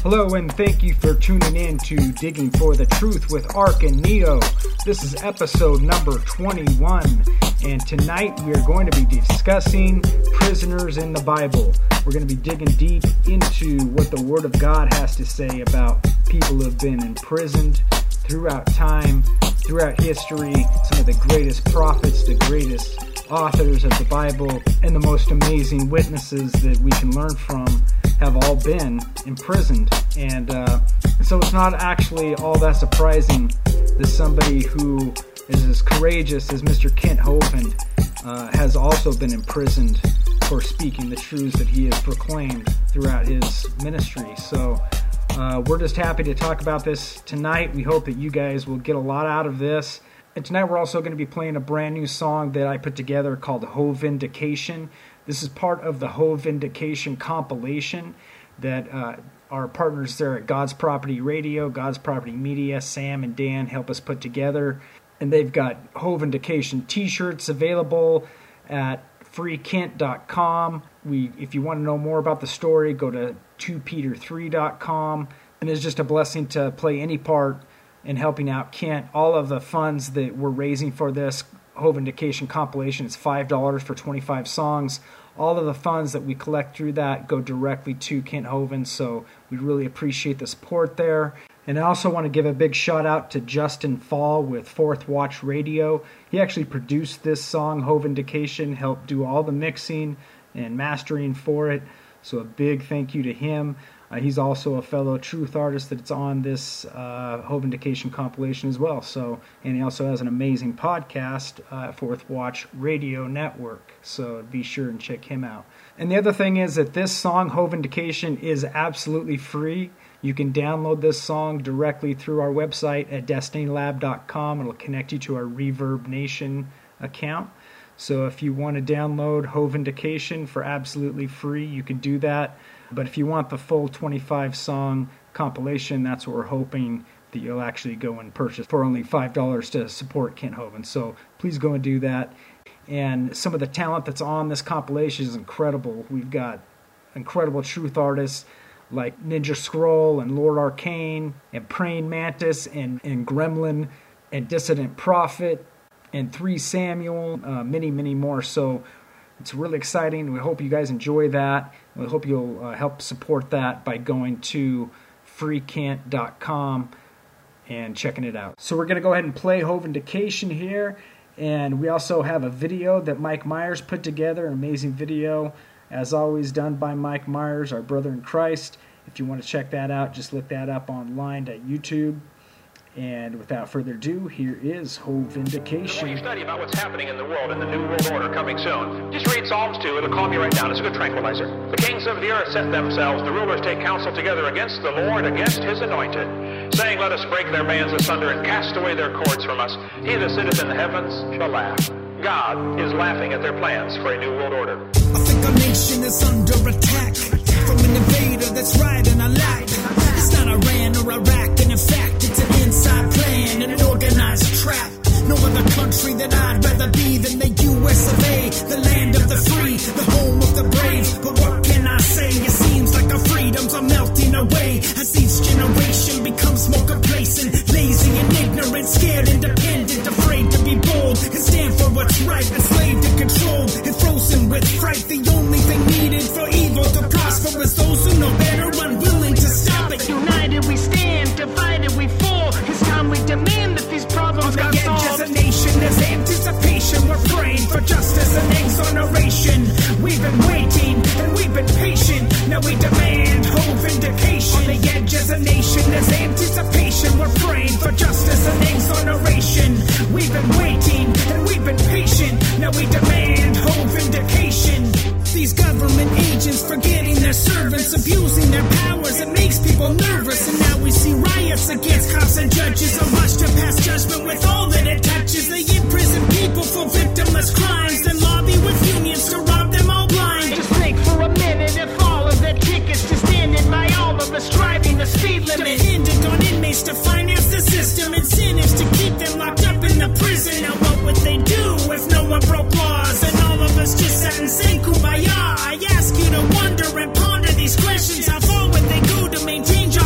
Hello and thank you for tuning in to Digging for the Truth with Ark and Neo. This is episode number 21, and tonight we are going to be discussing prisoners in the Bible. We're going to be digging deep into what the Word of God has to say about people who have been imprisoned throughout time, throughout history, some of the greatest prophets, the greatest authors of the Bible, and the most amazing witnesses that we can learn from have all been imprisoned. And so it's not actually all that surprising that somebody who is as courageous as Mr. Kent Hovind has also been imprisoned for speaking the truths that he has proclaimed throughout his ministry. So we're just happy to talk about this tonight. We hope that you guys will get a lot out of this. And tonight we're also going to be playing a brand new song that I put together called Hovindication. This is part of the Hovindication compilation that our partners there at God's Property Radio, God's Property Media, Sam and Dan help us put together. And they've got Hovindication t-shirts available at freekent.com. If you want to know more about the story, go to 2peter3.com. And it's just a blessing to play any part in helping out Kent. All of the funds that we're raising for this Hovindication compilation is $5 for 25 songs. All of the funds that we collect through that go directly to Kent Hovind, so we really appreciate the support there. And I also want to give a big shout out to Justin Fall with Fourth Watch Radio. He actually produced this song, Hovindication, helped do all the mixing and mastering for it, so a big thank you to him. He's also a fellow truth artist that's on this Hovindication compilation as well. And he also has an amazing podcast, Fourth Watch Radio Network. So be sure and check him out. And the other thing is that this song, Hovindication, is absolutely free. You can download this song directly through our website at destinylab.com. It'll connect you to our Reverb Nation account. So if you want to download Hovindication for absolutely free, you can do that. But if you want the full 25-song compilation, that's what we're hoping that you'll actually go and purchase for only $5 to support Kent Hovind. So please go and do that. And some of the talent that's on this compilation is incredible. We've got incredible truth artists like Ninja Scroll and Lord Arcane and Praying Mantis and Gremlin and Dissident Prophet and 3 Samuel, many, many more. So it's really exciting. We hope you guys enjoy that. We hope you'll help support that by going to freekent.com and checking it out. So we're going to go ahead and play Hovindication here. And we also have a video that Mike Myers put together, an amazing video, as always done by Mike Myers, our brother in Christ. If you want to check that out, just look that up online at YouTube. And without further ado, here is Hovindication. When you study about what's happening in the world, in the New World Order coming soon, just read Psalms 2. It'll calm you right down. It's a good tranquilizer. The kings of the earth set themselves. The rulers take counsel together against the Lord, against his anointed, saying, let us break their bands asunder and cast away their cords from us. He that sitteth in the heavens shall laugh. God is laughing at their plans for a New World Order. I think our nation is under attack from an invader that's riding our light. It's not Iran or Iraq, and in fact, it's an inside plan and an organized trap. No other country that I'd rather be than the US of A, the land of the free, the home of the brave. But what can I say? It seems like our freedoms are melting away as each generation becomes more complacent, lazy and ignorant, scared, independent, afraid to be bold and stand for what's right, enslaved and controlled and frozen with fright. The only thing needed for evil to prosper is those who know better, unwilling to stop it. United we stand, divided we fall. It's time we demand that these problems get solved. As a nation, there's anticipation. We're praying for justice and exoneration. We've been waiting and we've been patient. Now we demand Hovindication. On the edge as a nation, there's anticipation. We're praying for justice and exoneration. We've been waiting and we've been patient. Now we demand Hovindication. These government agents forgetting their servants, abusing their powers, it makes people nervous. And now we see riots against cops and judges, a rush to pass judgment with all that it touches. They imprison people for victimless crimes, then lobby with unions to rob them all blind. Just think for a minute if all of their tickets to standing by all of us driving the speed limit depended on inmates to finance the system, incentives to keep them locked up in the prison. Now what would they do if no one broke laws and all of us just sat and sang kumbaya? I ask you to wonder and ponder these questions. How far would they go to maintain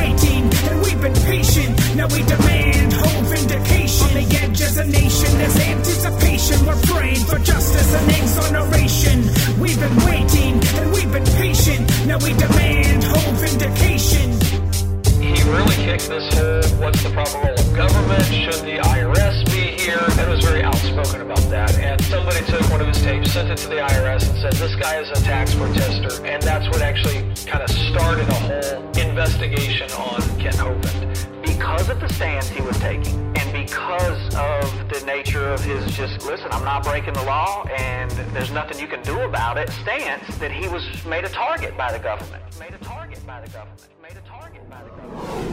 waiting, and we've been patient. Now we demand whole vindication. On the edge as a nation, there's anticipation. We're praying for justice and exoneration. We've been waiting, and we've been patient. Now we demand whole vindication. He really kicked this whole, what's the proper role of government? Should the IRS be here? And was very outspoken about that. And somebody took one of his tapes, sent it to the IRS, and said, this guy is a tax protester. And that's what actually kind of started a whole investigation on Kent Hovind. Because of the stance he was taking, and because of the nature of his just, listen, I'm not breaking the law, and there's nothing you can do about it, stance, that he was made a target by the government. Made a target by the government. Made a target by the government.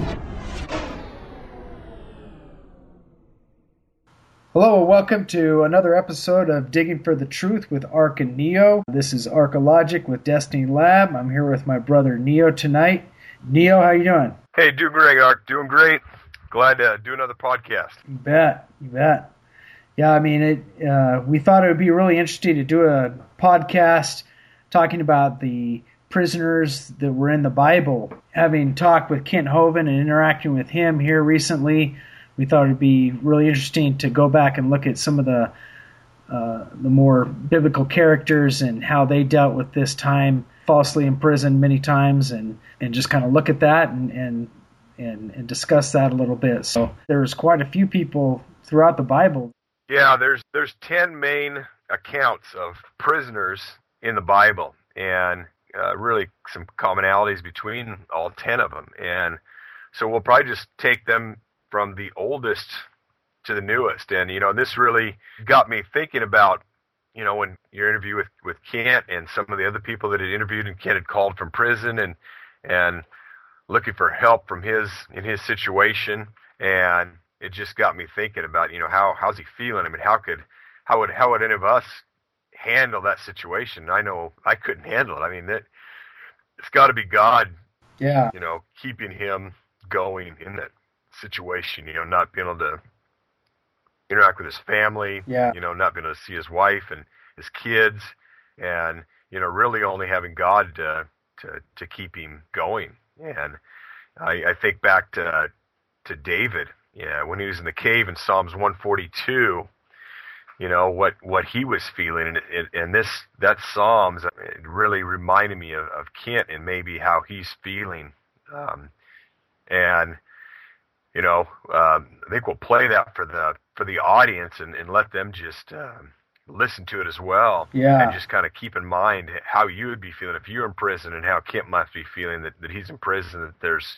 Hello and welcome to another episode of Digging for the Truth with Ark and Neo. This is Archaeologic with Destiny Lab. I'm here with my brother Neo tonight. Neo, how you doing? Hey, doing great, Ark. Doing great. Glad to do another podcast. You bet. Yeah, I mean, we thought it would be really interesting to do a podcast talking about the prisoners that were in the Bible. Having talked with Kent Hovind and interacting with him here recently, we thought it'd be really interesting to go back and look at some of the more biblical characters and how they dealt with this time, falsely imprisoned many times, and just kind of look at that and discuss that a little bit. So there's quite a few people throughout the Bible. Yeah, there's 10 main accounts of prisoners in the Bible, and really some commonalities between all 10 of them. And so we'll probably just take them from the oldest to the newest. And, this really got me thinking about, when your interview with Kent and some of the other people that had interviewed, and Kent had called from prison and looking for help from in his situation. And it just got me thinking about, how's he feeling? I mean, how would any of us handle that situation? I know I couldn't handle it. I mean, it's got to be God, keeping him going in that situation, not being able to interact with his family, not being able to see his wife and his kids, and, really only having God to keep him going. And I think back to David, when he was in the cave in Psalms 142, what he was feeling, and that Psalms, it really reminded me of Kent and maybe how he's feeling. I think we'll play that for the audience and let them just listen to it as well. Yeah. And just kind of keep in mind how you would be feeling if you're in prison, and how Kent must be feeling that he's in prison, that there's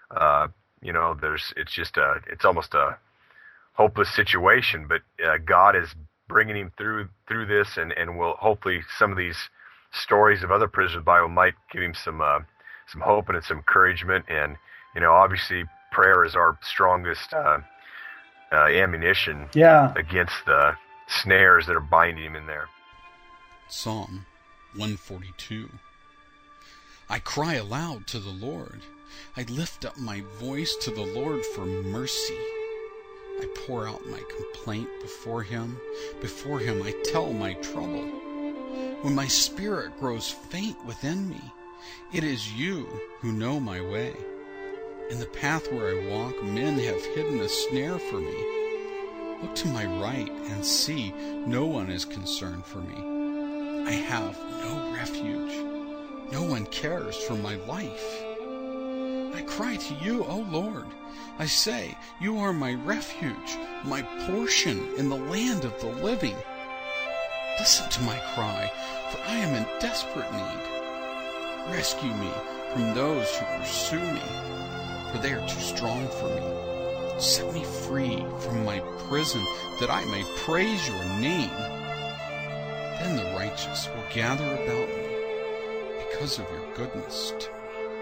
it's almost a hopeless situation, but God is bringing him through this, and will hopefully some of these stories of other prisoners of the Bible might give him some hope and some encouragement. And obviously prayer is our strongest ammunition against the snares that are binding him in there. Psalm 142. I cry aloud to the Lord. I lift up my voice to the Lord for mercy. I pour out my complaint before him. Before him I tell my trouble. When my spirit grows faint within me, it is you who know my way. In the path where I walk, men have hidden a snare for me. Look to my right and see, no one is concerned for me. I have no refuge. No one cares for my life. I cry to you, O Lord. I say, you are my refuge, my portion in the land of the living. Listen to my cry, for I am in desperate need. Rescue me from those who pursue me, for they are too strong for me. Set me free from my prison, that I may praise your name. Then the righteous will gather about me because of your goodness to me.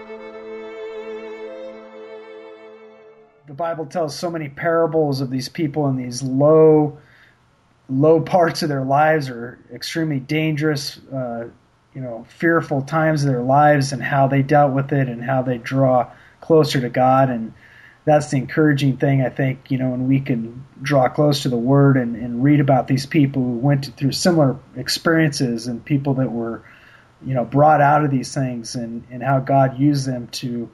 The Bible tells so many parables of these people in these low parts of their lives, or extremely dangerous, fearful times of their lives, and how they dealt with it and how they draw closer to God. And that's the encouraging thing, I think, when we can draw close to the Word and read about these people who went through similar experiences, and people that were, brought out of these things, and how God used them to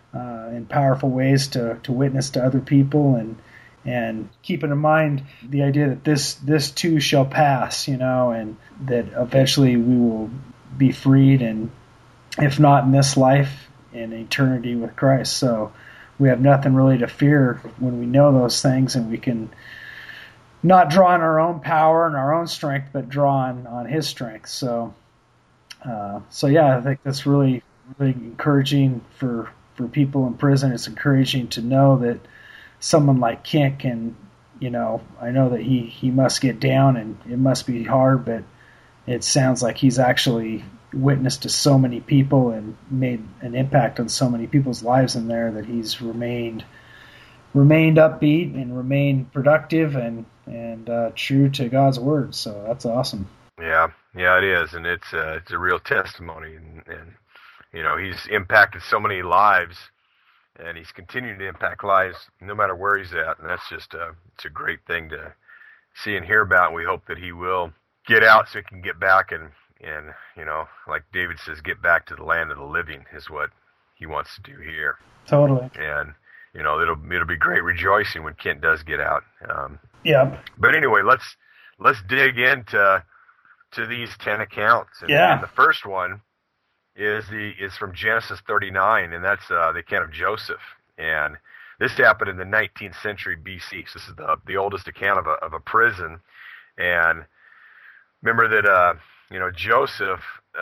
in powerful ways to witness to other people, and keeping in mind the idea that this too shall pass, and that eventually we will be freed, and if not in this life, in eternity with Christ. So we have nothing really to fear when we know those things, and we can not draw on our own power and our own strength, but draw on His strength. So yeah, I think that's really, really encouraging for people in prison. It's encouraging to know that someone like Kent can, I know that he must get down and it must be hard, but it sounds like he's actually witnessed to so many people and made an impact on so many people's lives in there, that he's remained upbeat and remained productive and true to God's word. So that's awesome. Yeah, it is, and it's a real testimony, and he's impacted so many lives, and he's continuing to impact lives no matter where he's at, and that's just it's a great thing to see and hear about. And we hope that he will get out so he can get back and like David says, get back to the land of the living is what he wants to do here. Totally. And it'll be great rejoicing when Kent does get out. Yeah. But anyway, let's dig into these 10 accounts. And the first one is from Genesis 39, and that's the account of Joseph. And this happened in the 19th century BC. So this is the oldest account of a prison. And remember that Joseph,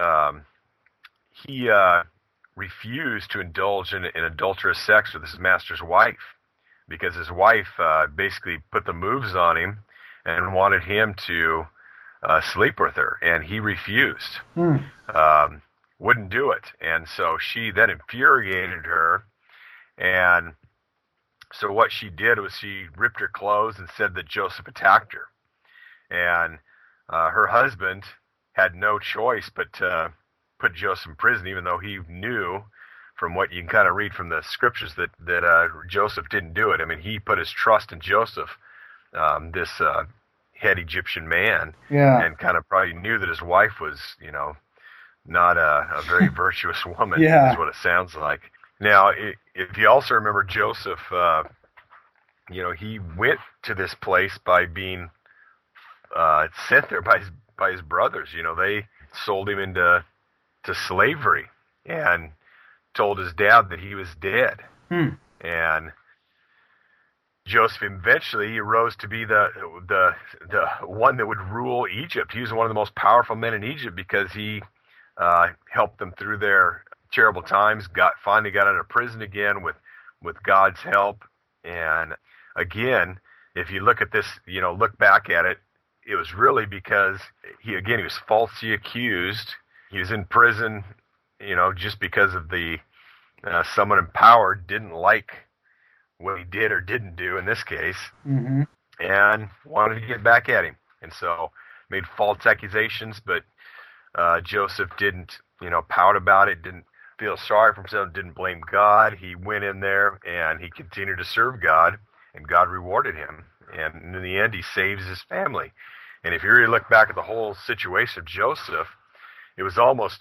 he refused to indulge in adulterous sex with his master's wife, because his wife basically put the moves on him and wanted him to sleep with her, and he refused. Wouldn't do it. And so she then infuriated her, and so what she did was she ripped her clothes and said that Joseph attacked her. And her husband had no choice but to put Joseph in prison, even though he knew, from what you can kind of read from the scriptures, that Joseph didn't do it. I mean, he put his trust in Joseph, this head Egyptian man, and kind of probably knew that his wife was, not a very virtuous woman, is what it sounds like. Now, if you also remember Joseph, he went to this place by being sent there by his brothers. They sold him into slavery and told his dad that he was dead. And Joseph eventually rose to be the one that would rule Egypt. He was one of the most powerful men in Egypt because he helped them through their terrible times. Finally got out of prison again with God's help. And again, if you look at this, look back at it, it was really because he was falsely accused. He was in prison, just because of someone in power didn't like what he did or didn't do in this case, and wanted to get back at him. And so made false accusations, but Joseph didn't, pout about it, didn't feel sorry for himself, didn't blame God. He went in there and he continued to serve God, and God rewarded him. And in the end, he saves his family. And if you really look back at the whole situation of Joseph, it was almost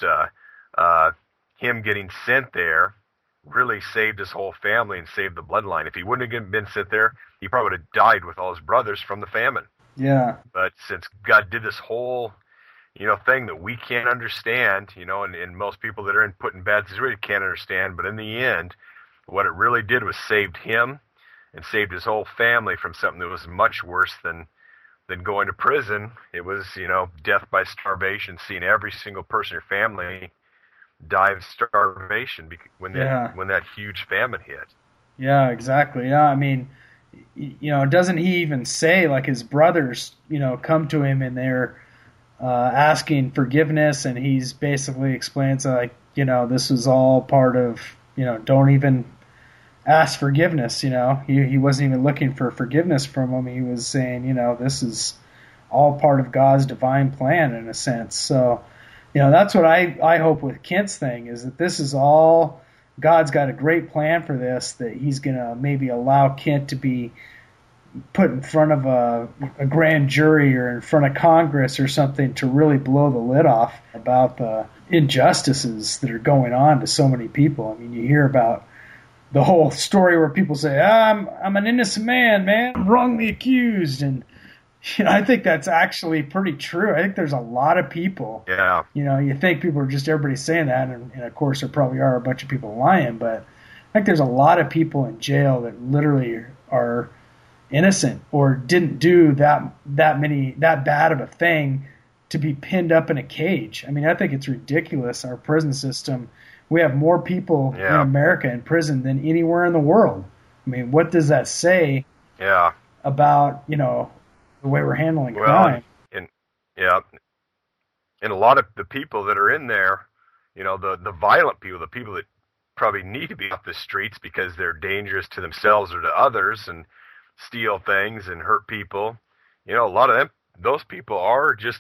him getting sent there really saved his whole family and saved the bloodline. If he wouldn't have been sent there, he probably would have died with all his brothers from the famine. Yeah. But since God did this whole, thing that we can't understand, and most people that are put in bad situations really can't understand, but in the end, what it really did was saved him and saved his whole family from something that was much worse than going to prison. It was, death by starvation, seeing every single person in your family die of starvation when that huge famine hit. Yeah, exactly. Yeah, I mean, doesn't he even say, like, his brothers, come to him and they're asking forgiveness, and he's basically explains, like, this was all part of, don't even ask forgiveness. He wasn't even looking for forgiveness from him. He was saying, this is all part of God's divine plan in a sense. So, that's what I hope with Kent's thing, is that this is all, God's got a great plan for this, that he's going to maybe allow Kent to be put in front of a grand jury or in front of Congress or something to really blow the lid off about the injustices that are going on to so many people. I mean, you hear about the whole story where people say, I'm an innocent man, I'm wrongly accused. And, I think that's actually pretty true. I think there's a lot of people. Yeah. You think people are just, everybody saying that, and of course there probably are a bunch of people lying, but I think there's a lot of people in jail that literally are innocent or didn't do that bad of a thing to be pinned up in a cage. I mean, I think it's ridiculous, our prison system. We have more people in America in prison than anywhere in the world. I mean, what does that say about, the way we're handling crime? And a lot of the people that are in there, the violent people, the people that probably need to be off the streets because they're dangerous to themselves or to others and steal things and hurt people, a lot of those people are just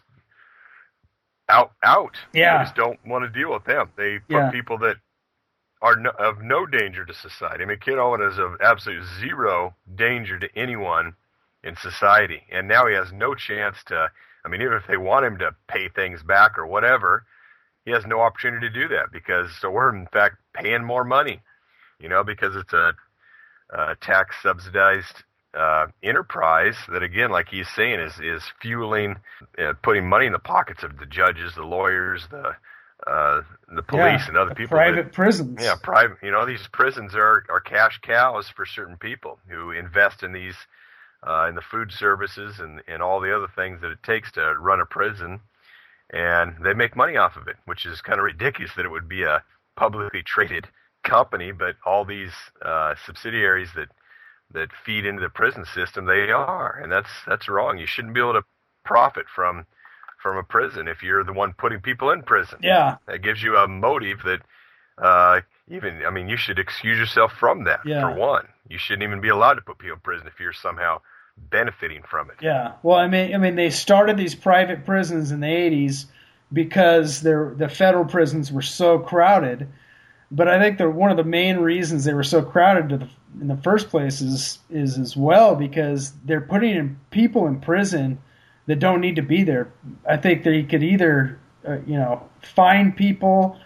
out. Yeah. They just don't want to deal with them. They put people that are of no danger to society. I mean, Kid Owen is of absolute zero danger to anyone in society, and now he has no chance to, even if they want him to pay things back or whatever, he has no opportunity to do that so we're in fact paying more money, because it's a tax subsidized enterprise that, again, like he's saying, is fueling, putting money in the pockets of the judges, the lawyers, the police, and other people. Private prisons. Yeah, private. These prisons are cash cows for certain people who invest in these, in the food services and all the other things that it takes to run a prison, and they make money off of it, which is kind of ridiculous that it would be a publicly traded company, but all these subsidiaries that feed into the prison system, they are, and that's wrong. You shouldn't be able to profit from a prison if you're the one putting people in prison. Yeah, that gives you a motive that you should excuse yourself from that. Yeah. For one, you shouldn't even be allowed to put people in prison if you're somehow benefiting from it. Yeah, well, they started these private prisons in the 80s because the federal prisons were so crowded. But I think one of the main reasons they were so crowded in the first place is as well because they're putting people in prison that don't need to be there. I think they could either, fine people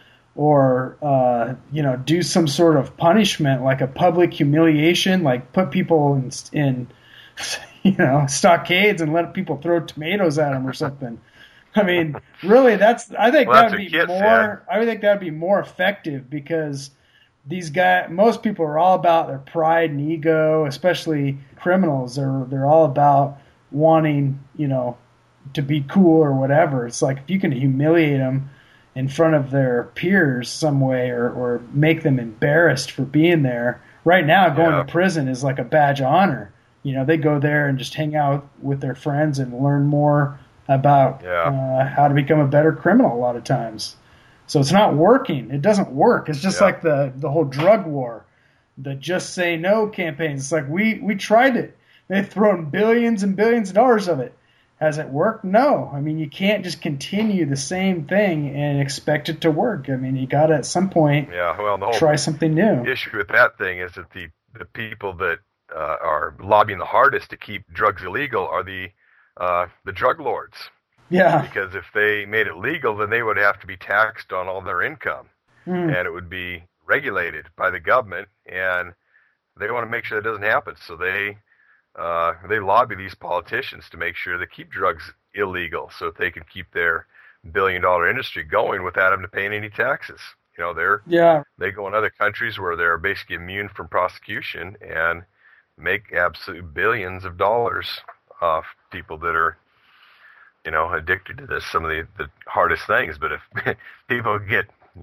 or, do some sort of punishment, like a public humiliation, like put people in stockades and let people throw tomatoes at them or something. I mean, really, I think that would be more effective because most people are all about their pride and ego, especially criminals. They're all about wanting, to be cool or whatever. It's like if you can humiliate them in front of their peers some way or make them embarrassed for being there. Right now, going to prison is like a badge of honor. They go there and just hang out with their friends and learn more about how to become a better criminal a lot of times. So it's not working. It doesn't work. It's just like the whole drug war, the Just Say No campaigns. It's like we tried it. They've thrown billions and billions of dollars of it. Has it worked? No. You can't just continue the same thing and expect it to work. You got to at some point try something new. The issue with that thing is that the people that are lobbying the hardest to keep drugs illegal are the drug lords. Yeah. Because if they made it legal, then they would have to be taxed on all their income, and it would be regulated by the government, and they want to make sure that doesn't happen. So they lobby these politicians to make sure they keep drugs illegal, so that they can keep their billion-dollar industry going without having to pay any taxes. They go in other countries where they're basically immune from prosecution and make absolute billions of dollars off people that are, addicted to this, some of the hardest things. But if people get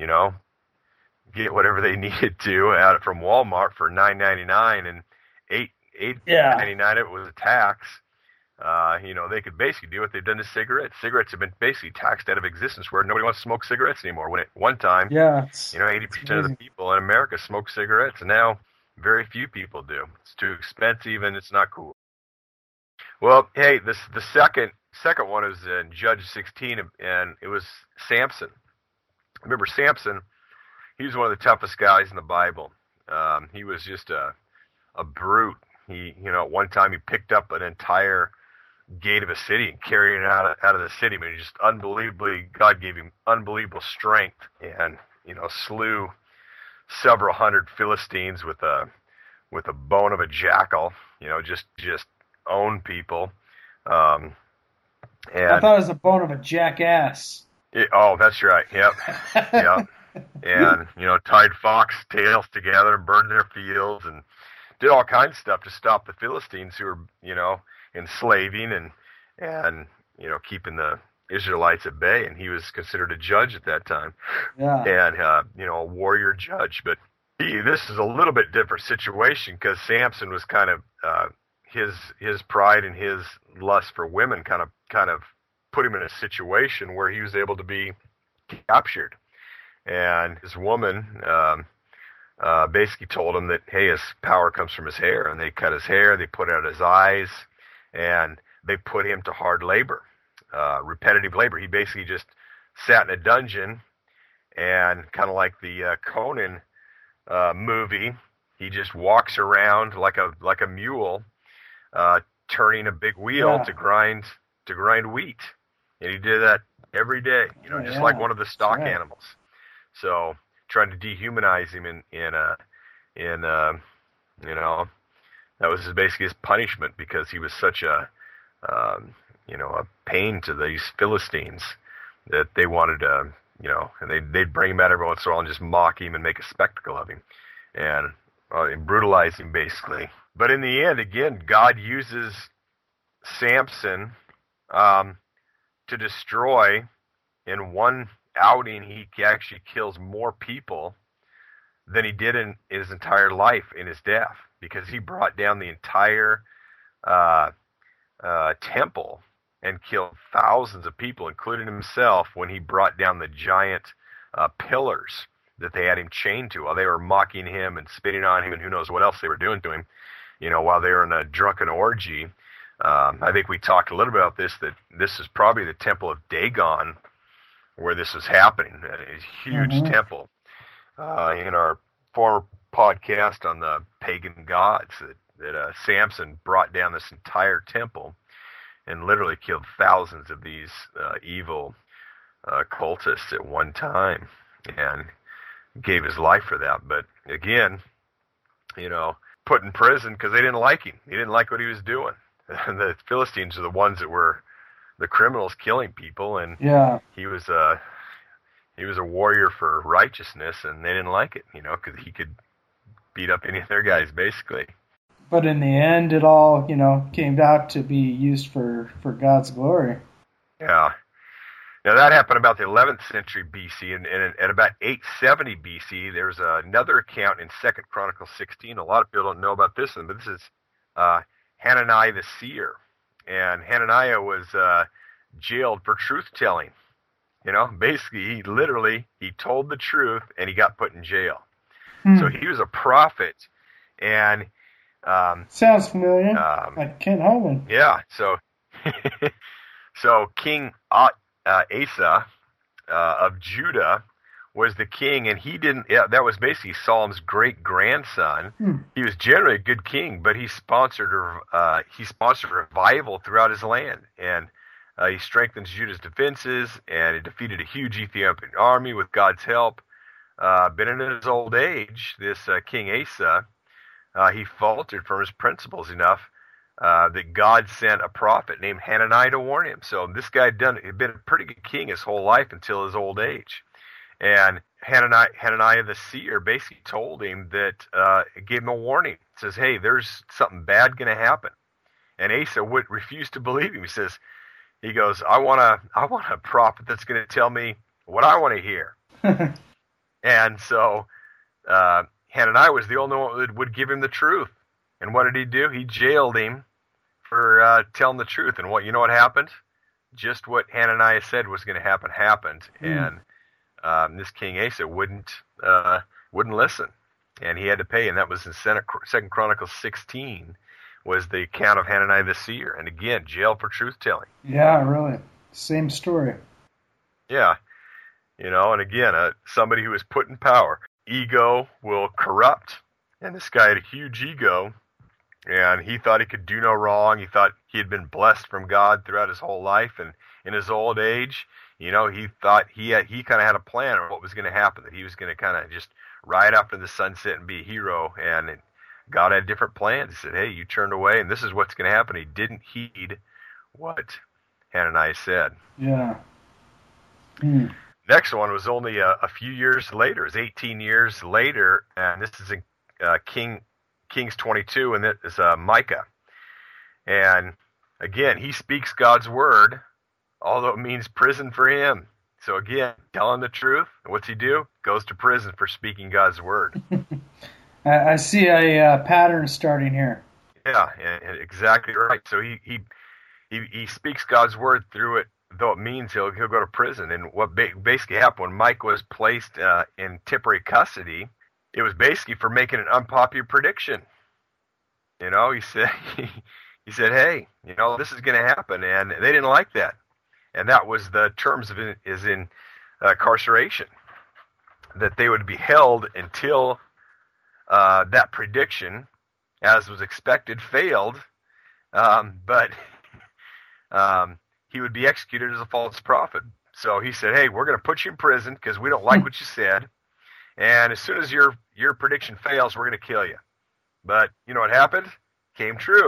whatever they needed to out from Walmart for $9.99 and $8.99 it was a tax, they could basically do what they've done to cigarettes. Cigarettes have been basically taxed out of existence, where nobody wants to smoke cigarettes anymore. When at one time, 80% of the people in America smoke cigarettes, and now very few people do. It's too expensive and it's not cool. Well, hey, the second one was in Judges 16, and it was Samson. Remember Samson? He was one of the toughest guys in the Bible. He was just a brute. He, at one time he picked up an entire gate of a city and carried it out of the city. He just God gave him unbelievable strength, and slew several hundred Philistines with a bone of a jackal, just own people. And I thought it was a bone of a jackass. Oh, that's right. Yep. Yep. And, tied fox tails together and burned their fields and did all kinds of stuff to stop the Philistines who were, enslaving and keeping the Israelites at bay. And he was considered a judge at that time. Yeah. And, a warrior judge. But this is a little bit different situation because Samson was kind of, his pride and his lust for women kind of put him in a situation where he was able to be captured. And his woman basically told him that, hey, his power comes from his hair. And they cut his hair, they put out his eyes, and they put him to hard labor, repetitive labor. He basically just sat in a dungeon, and kind of like the Conan movie, he just walks around like a mule, turning a big wheel to grind wheat. And he did that every day, like one of the stock animals. So trying to dehumanize him that was basically his punishment because he was such a pain to these Philistines that they wanted to, and they'd bring him out every once in a while and just mock him and make a spectacle of him and brutalize him basically. But in the end, again, God uses Samson to destroy. In one outing, he actually kills more people than he did in his entire life in his death, because he brought down the entire temple and killed thousands of people, including himself, when he brought down the giant pillars that they had him chained to while they were mocking him and spitting on him and who knows what else they were doing to him, while they were in a drunken orgy. I think we talked a little bit about this, that this is probably the temple of Dagon where this was happening, a huge temple. In our former podcast on the pagan gods, that Samson brought down this entire temple and literally killed thousands of these evil cultists at one time and gave his life for that. But again, put in prison because they didn't like him. He didn't like what he was doing. And the Philistines are the ones that were the criminals killing people, and he was a warrior for righteousness, and they didn't like it, because he could beat up any of their guys, basically. But in the end, it all, came out to be used for God's glory. Yeah. Now, that happened about the 11th century BC, and at about 870 BC, there's another account in 2 Chronicles 16. A lot of people don't know about this one, but this is Hananiah the seer. And Hananiah was jailed for truth-telling. Basically, he told the truth, and he got put in jail. So he was a prophet, and... sounds familiar. Like Kent Hovind. Yeah, so King Asa of Judah was the king, and he didn't... that was basically Solomon's great-grandson. He was generally a good king, but he sponsored revival throughout his land, and he strengthened Judah's defenses, and he defeated a huge Ethiopian army with God's help. But in his old age, this King Asa, he faltered from his principles enough that God sent a prophet named Hananiah to warn him. So this guy had been a pretty good king his whole life until his old age. And Hananiah the seer basically told him that, gave him a warning. It says, hey, there's something bad going to happen. And Asa would refuse to believe him. He goes, I want a prophet that's going to tell me what I want to hear. And so Hananiah was the only one that would give him the truth. And what did he do? He jailed him for telling the truth. And what happened? Just what Hananiah said was going to happen happened. And this King Asa wouldn't listen, and he had to pay. And that was in 2 Chronicles 16. Was the account of Hananiah the seer, and again, jail for truth-telling. Yeah, really. Same story. Yeah. And again, somebody who is put in power. Ego will corrupt, and this guy had a huge ego, and he thought he could do no wrong. He thought he had been blessed from God throughout his whole life, and in his old age, he thought he kind of had a plan on what was going to happen, that he was going to kind of just ride off to the sunset and be a hero. And God had different plans. He said, hey, you turned away, and this is what's going to happen. He didn't heed what Hananiah said. Yeah. Next one was only a few years later. It was 18 years later, and this is in Kings 22, and it is Micah. And again, he speaks God's word, although it means prison for him. So again, telling the truth. And what's he do? Goes to prison for speaking God's word. I see a pattern starting here. Yeah, exactly right. So he speaks God's word through it, though it means he'll go to prison. And what basically happened when Mike was placed in temporary custody, it was basically for making an unpopular prediction. You know, he said, hey, you know, this is going to happen, and they didn't like that. And that was the terms of it is in incarceration, that they would be held until that prediction, as was expected, failed. But he would be executed as a false prophet. So he said, hey, we're going to put you in prison because we don't like what you said. And as soon as your prediction fails, we're going to kill you. But you know what happened? Came true.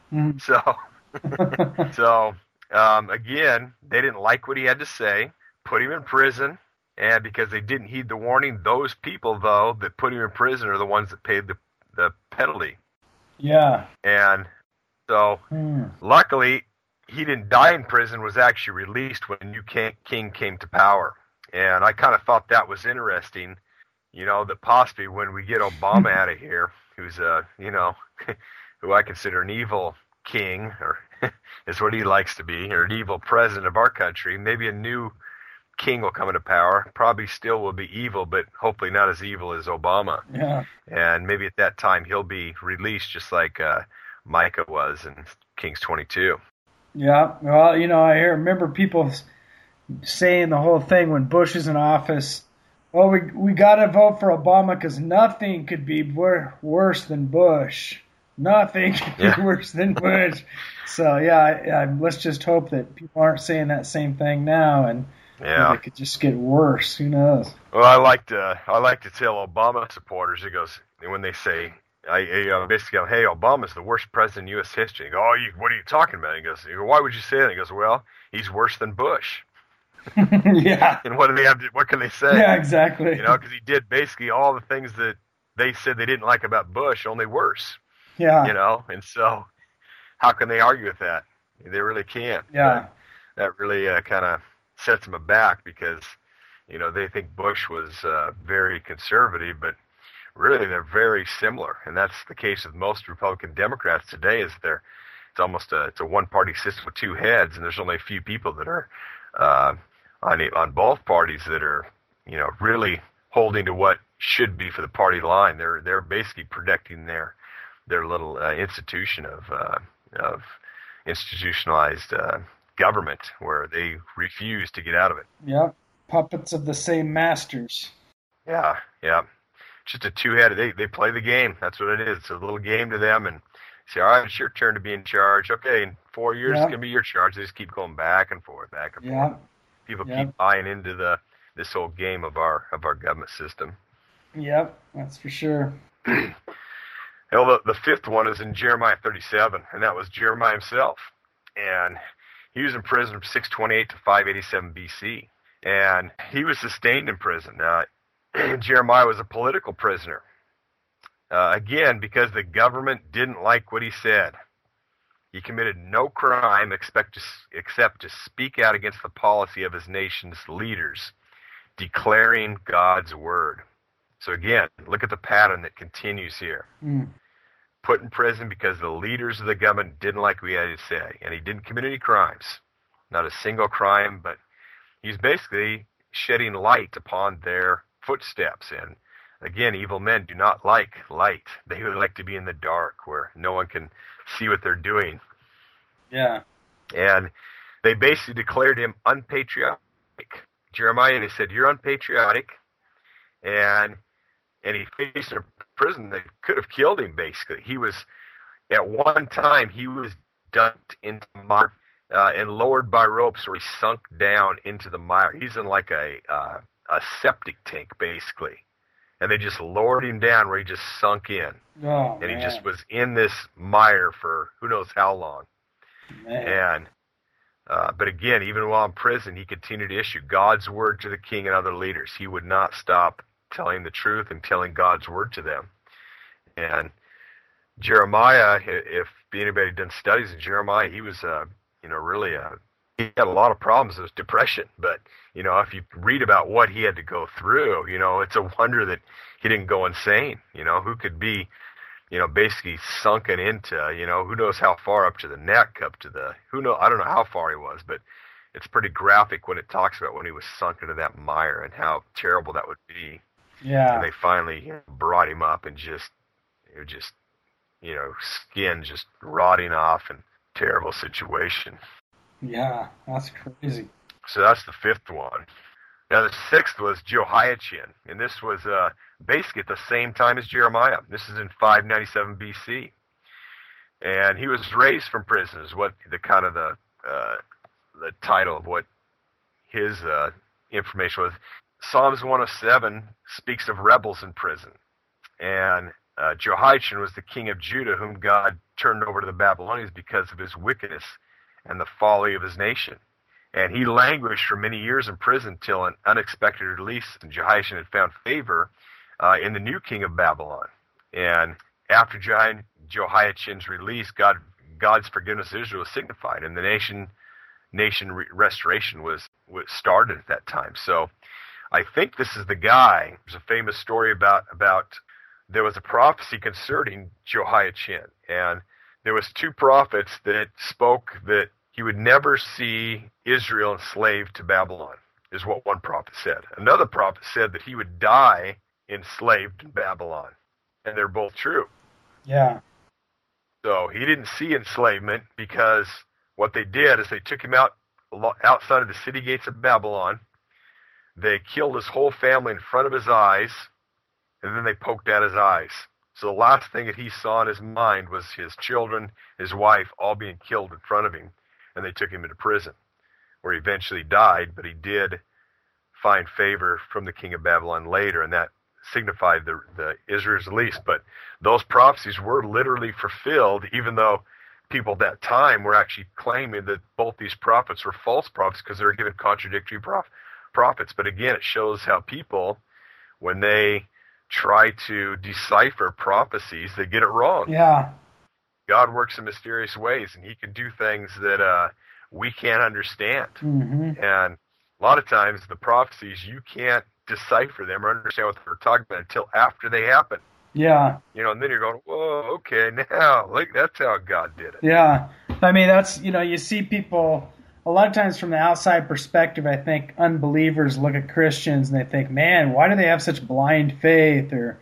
So again, they didn't like what he had to say, put him in prison. And because they didn't heed the warning, those people, though, that put him in prison are the ones that paid the penalty. Yeah. And so luckily, he didn't die in prison, was actually released when a new king came to power. And I kind of thought that was interesting, you know, that possibly when we get Obama out of here, who's you know, who I consider an evil king, or is what he likes to be, or an evil president of our country, maybe a new king will come into power. Probably still will be evil, but hopefully not as evil as Obama. Yeah. And maybe at that time he'll be released just like Micah was in Kings 22. Yeah, well, you know, I remember people saying the whole thing when Bush was in office, well, we got to vote for Obama because nothing could be worse than Bush. Nothing could be worse than Bush. So, yeah, let's just hope that people aren't saying that same thing now, and it could just get worse. Who knows? Well, I like to tell Obama supporters, it goes, when they say, I basically go, hey, Obama's the worst president in U.S. history. They go, what are you talking about? He goes, why would you say that? He goes, well, he's worse than Bush. Yeah. And what do they have? What can they say? Yeah, exactly. You know, because he did basically all the things that they said they didn't like about Bush, only worse. Yeah. You know, and so how can they argue with that? They really can't. Yeah. But that really kind of sets them aback because, you know, they think Bush was very conservative, but really they're very similar. And that's the case with most Republican Democrats today. It's almost a one-party system with two heads, and there's only a few people that are on both parties that are, you know, really holding to what should be for the party line. They're basically protecting their little institution of institutionalized government where they refuse to get out of it. Yep, puppets of the same masters. Yeah. Just a two-headed. They play the game. That's what it is. It's a little game to them, and say, all right, it's your turn to be in charge. Okay, in 4 years it's gonna be your charge. They just keep going back and forth. People keep buying into this whole game of our government system. Yep, that's for sure. Well, the fifth one is in Jeremiah 37, and that was Jeremiah himself. And he was in prison from 628 to 587 BC. And he was sustained in prison. Jeremiah was a political prisoner. Again, because the government didn't like what he said. He committed no crime except to speak out against the policy of his nation's leaders, declaring God's word. So again, look at the pattern that continues here. Put in prison because the leaders of the government didn't like what he had to say. And he didn't commit any crimes. Not a single crime, but he's basically shedding light upon their footsteps. And again, evil men do not like light. They would like to be in the dark where no one can see what they're doing. Yeah. And they basically declared him unpatriotic. Jeremiah, they said, you're unpatriotic. And he faced a prison that could have killed him, basically. He was, at one time, he was dumped into mire and lowered by ropes where he sunk down into the mire. He's in like a septic tank, basically. and they just lowered him down where he just sunk in. Oh, and man. he just was in this mire for who knows how long. Man. And but again, even while in prison, he continued to issue God's word to the king and other leaders. He would not stop telling the truth and telling God's word to them. And Jeremiah, if anybody had done studies of Jeremiah, he was, really he had a lot of problems with depression. But, if you read about what he had to go through, it's a wonder that he didn't go insane. Who could be, basically sunken into, who knows how far up to the neck, up to the, I don't know how far he was, but it's pretty graphic when it talks about when he was sunk into that mire and how terrible that would be. Yeah. And they finally brought him up and skin just rotting off and terrible situation. Yeah, that's crazy. So that's the fifth one. Now the sixth was Jehoiachin, and this was basically at the same time as Jeremiah. This is in 597 BC, and he was raised from prison. Is what the title of what his information was. Psalms 107 speaks of rebels in prison, and Jehoiachin was the king of Judah, whom God turned over to the Babylonians because of his wickedness and the folly of his nation. And he languished for many years in prison till an unexpected release, and Jehoiachin had found favor in the new king of Babylon. And after Jehoiachin's release, God's forgiveness of Israel was signified, and the nation restoration was started at that time. So I think this is the guy. There's a famous story about there was a prophecy concerning Jehoiachin, and there was two prophets that spoke that he would never see Israel enslaved to Babylon, is what one prophet said. Another prophet said that he would die enslaved in Babylon, and they're both true. Yeah. So he didn't see enslavement because what they did is they took him outside of the city gates of Babylon. They killed his whole family in front of his eyes, and then they poked out his eyes. So the last thing that he saw in his mind was his children, his wife, all being killed in front of him, and they took him into prison, where he eventually died, but he did find favor from the king of Babylon later, and that signified the Israel's release. But those prophecies were literally fulfilled, even though people at that time were actually claiming that both these prophets were false prophets because they were given contradictory prophets. But again, it shows how people, when they try to decipher prophecies, they get it wrong. Yeah. God works in mysterious ways, and he can do things that we can't understand. Mm-hmm. And a lot of times the prophecies, you can't decipher them or understand what they're talking about until after they happen. Yeah. And then you're going, whoa, okay, now, that's how God did it. Yeah. I mean, that's, you see people, a lot of times from the outside perspective, I think unbelievers look at Christians and they think, man, why do they have such blind faith? Or,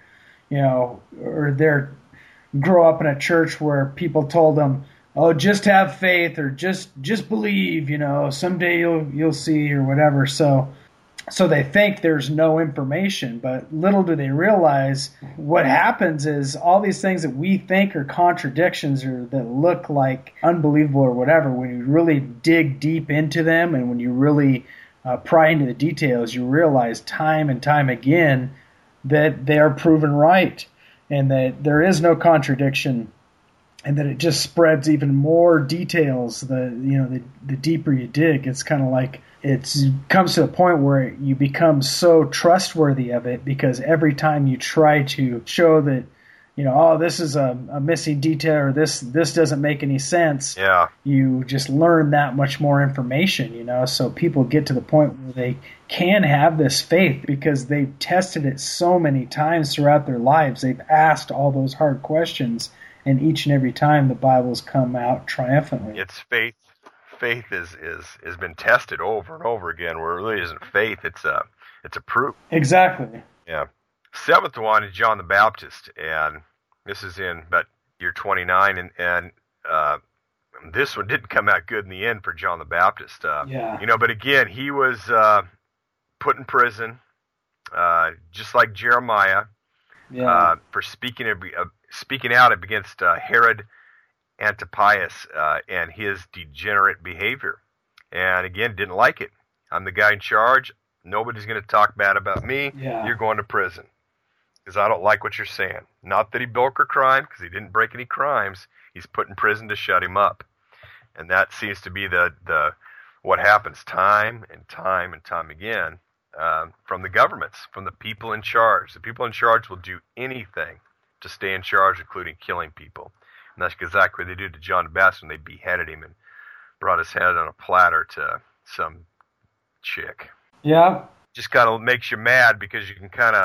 or they're grow up in a church where people told them, oh, just have faith or just believe, someday you'll see or whatever. So they think there's no information, but little do they realize what happens is all these things that we think are contradictions or that look like unbelievable or whatever, when you really dig deep into them and when you really pry into the details, you realize time and time again that they are proven right and that there is no contradiction and that it just spreads even more details. The deeper you dig, it's kind of like it comes to a point where you become so trustworthy of it because every time you try to show that, this is a missing detail or this doesn't make any sense, yeah, you just learn that much more information, So people get to the point where they can have this faith because they've tested it so many times throughout their lives. They've asked all those hard questions, and each and every time the Bible's come out triumphantly. It's faith. Faith has been tested over and over again. Where it really isn't faith; it's a proof. Exactly. Yeah. Seventh one is John the Baptist, and this is in about year 29, and this one didn't come out good in the end for John the Baptist. But again, he was put in prison, just like Jeremiah, for speaking out against Herod Antipas and his degenerate behavior. And again, didn't like it. I'm the guy in charge. Nobody's going to talk bad about me. Yeah. You're going to prison. because I don't like what you're saying. Not that he broke a crime, because he didn't break any crimes. He's put in prison to shut him up. And that seems to be the what happens time and time and time again from the governments, from the people in charge. The people in charge will do anything to stay in charge, including killing people. And that's exactly what they did to John the Baptist when they beheaded him and brought his head on a platter to some chick. Yeah. Just kind of makes you mad because you can kind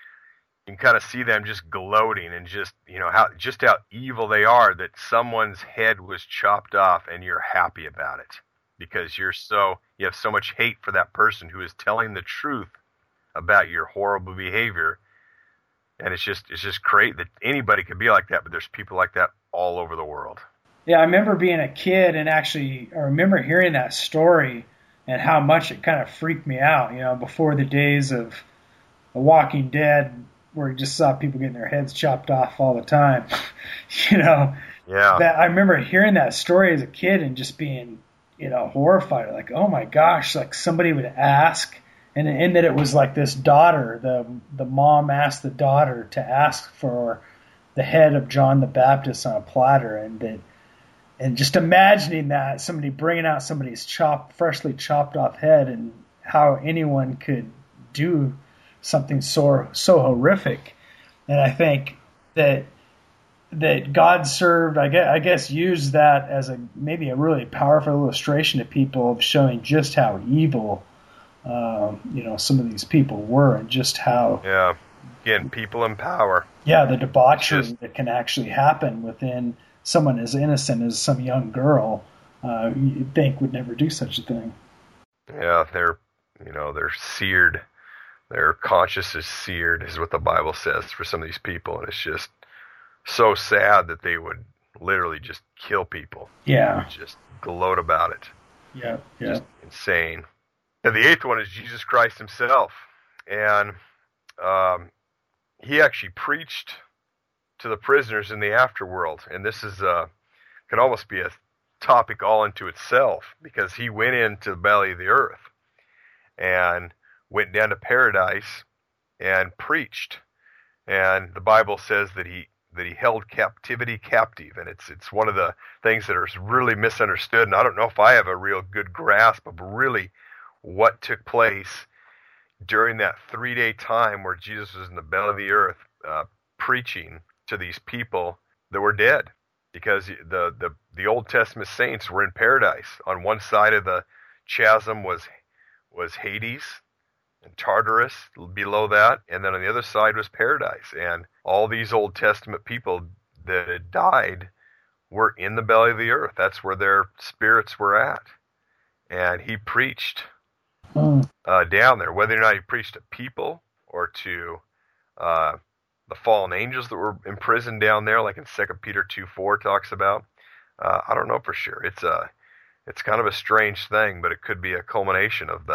of see them just gloating and just, how evil they are, that someone's head was chopped off and you're happy about it because you have so much hate for that person who is telling the truth about your horrible behavior. And it's just great that anybody could be like that, but there's people like that all over the world. Yeah, I remember being a kid and I remember hearing that story and how much it kind of freaked me out, before the days of The Walking Dead, where you just saw people getting their heads chopped off all the time. Yeah. I remember hearing that story as a kid and just being, horrified. Like, oh my gosh, like somebody would ask, and that it was like this daughter, the mom asked the daughter to ask for the head of John the Baptist on a platter, and just imagining that, somebody bringing out somebody's freshly chopped off head, and how anyone could do something so horrific. And I think that God used that as maybe a really powerful illustration to people of showing just how evil, some of these people were, and just how, again, people in power. Yeah, the debauchery that can actually happen within someone as innocent as some young girl, you'd think would never do such a thing. Yeah, they're seared. Their conscience is seared, is what the Bible says for some of these people, and it's just so sad that they would literally just kill people. Yeah. Just gloat about it. Yeah. Just insane. And the eighth one is Jesus Christ himself. And he actually preached to the prisoners in the afterworld. And this is can almost be a topic all into itself, because he went into the belly of the earth and went down to paradise and preached. And the Bible says that he held captivity captive, and it's one of the things that is really misunderstood. And I don't know if I have a real good grasp of really what took place during that 3-day time where Jesus was in the belly of the earth preaching to these people that were dead, because the Old Testament saints were in paradise. On one side of the chasm was Hades and Tartarus below that, and then on the other side was paradise. And all these Old Testament people that had died were in the belly of the earth. That's where their spirits were at. And he preached down there, whether or not he preached to people or to the fallen angels that were imprisoned down there, like in 2 Peter 2:4 talks about. I don't know for sure. It's kind of a strange thing, but it could be a culmination of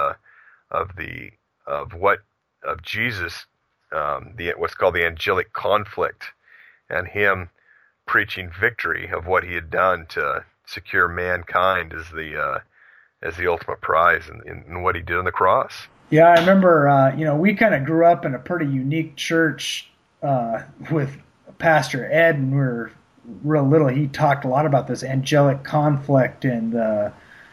Jesus, what's called the angelic conflict, and him preaching victory of what he had done to secure mankind as the ultimate prize in what he did on the cross. Yeah, I remember, we kind of grew up in a pretty unique church with Pastor Ed, and we were real little. He talked a lot about this angelic conflict and the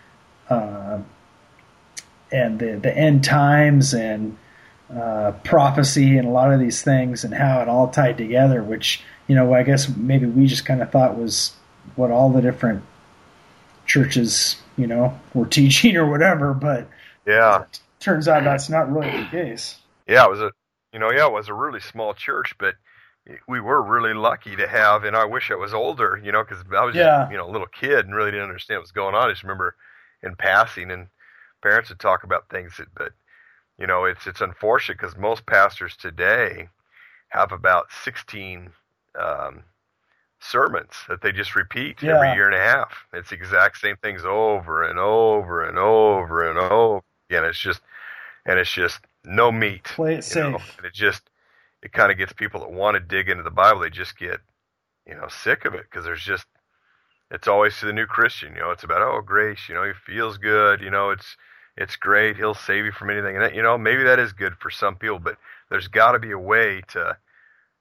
end times and prophecy and a lot of these things, and how it all tied together, which, I guess maybe we just kind of thought was what all the different churches, were teaching or whatever, but yeah, it turns out that's not really the case. Yeah, it was a really small church, but we were really lucky to have, and I wish I was older, because I was just, a little kid and really didn't understand what was going on. I just remember in passing, and parents would talk about things, but it's unfortunate, because most pastors today have about 16 sermons that they just repeat every year and a half. It's the exact same things over and over and over and over again. It's just no meat. Play it safe. And it kind of gets people that want to dig into the Bible, they just get sick of it, because it's always to the new Christian. It's about, grace. He feels good. It's great. He'll save you from anything. And that, maybe that is good for some people, but there's got to be a way to